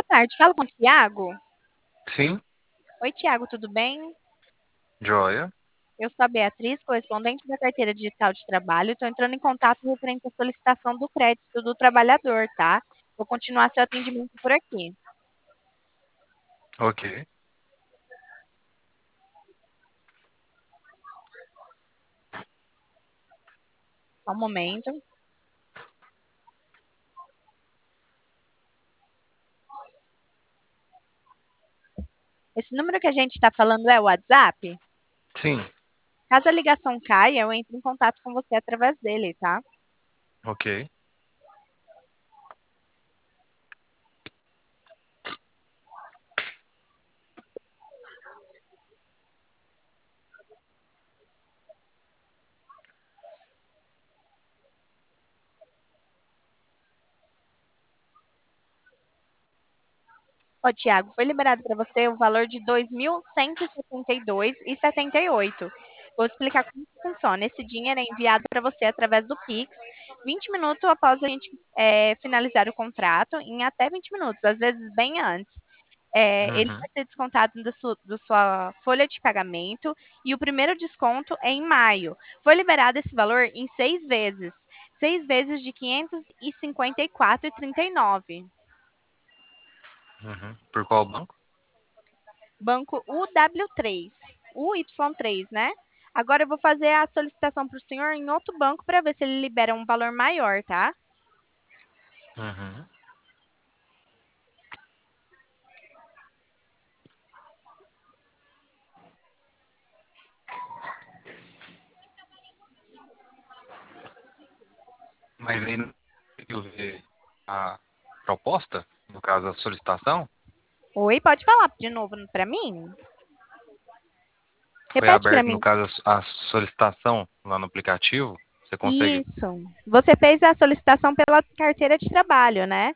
tarde. Fala com o Tiago. Sim, Oi, Tiago, tudo bem? joia. Eu sou a Beatriz, correspondente da carteira digital de trabalho. Estou entrando em contato referente à solicitação do crédito do trabalhador, tá? Vou continuar seu atendimento por aqui. Ok. Só um momento. Esse número que a gente está falando é o WhatsApp? Sim, Caso a ligação caia, eu entro em contato com você através dele, tá? ok. Ô, Tiago, foi liberado para você o valor de R$ 2.172,78. Vou explicar como que funciona. Esse dinheiro é enviado para você através do Pix, 20 minutos após a gente finalizar o contrato, em até 20 minutos, às vezes bem antes. Ele Uhum, vai ser descontado da sua folha de pagamento e o primeiro desconto é em maio. Foi liberado esse valor em 6 vezes, 6 vezes de R$ 554,39. uhum. Por qual banco? Banco UY3, né? Agora eu vou fazer a solicitação para o senhor em outro banco para ver se ele libera um valor maior, tá? Uhum. Mas aí não conseguiu ver a proposta, no caso, a solicitação, Oi, pode falar de novo para mim? foi Repete para aberto, no mim. caso, a solicitação lá no aplicativo. Você consegue. Isso. Você fez a solicitação pela carteira de trabalho, né?